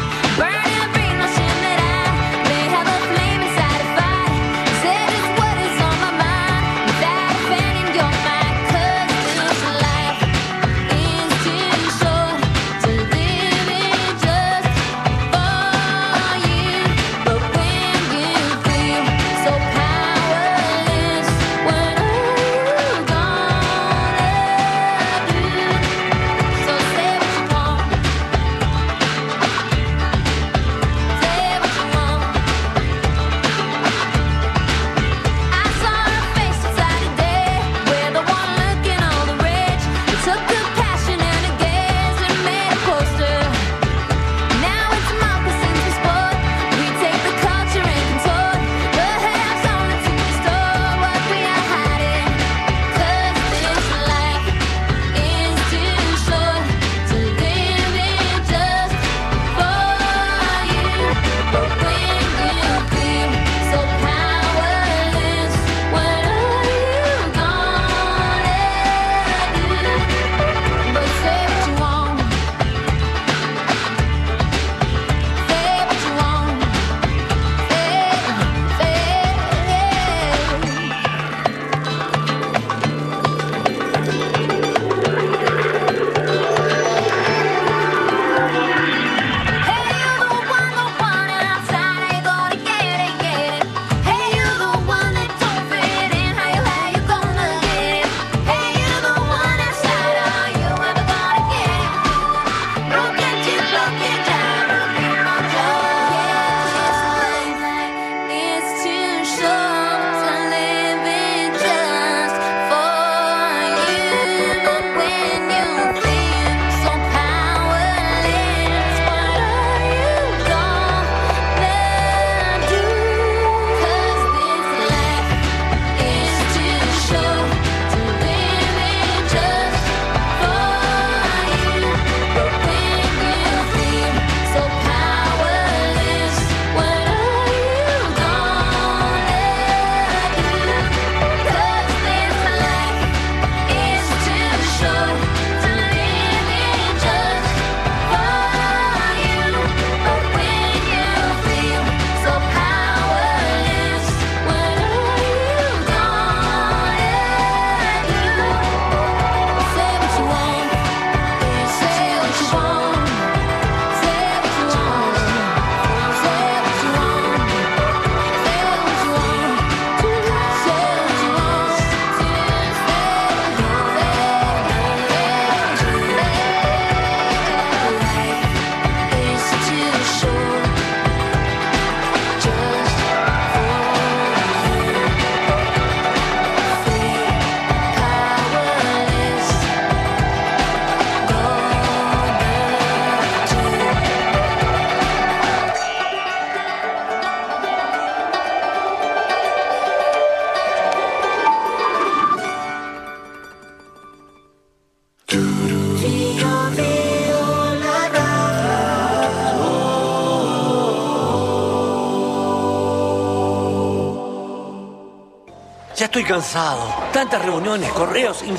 estoy cansado. Tantas reuniones, correos,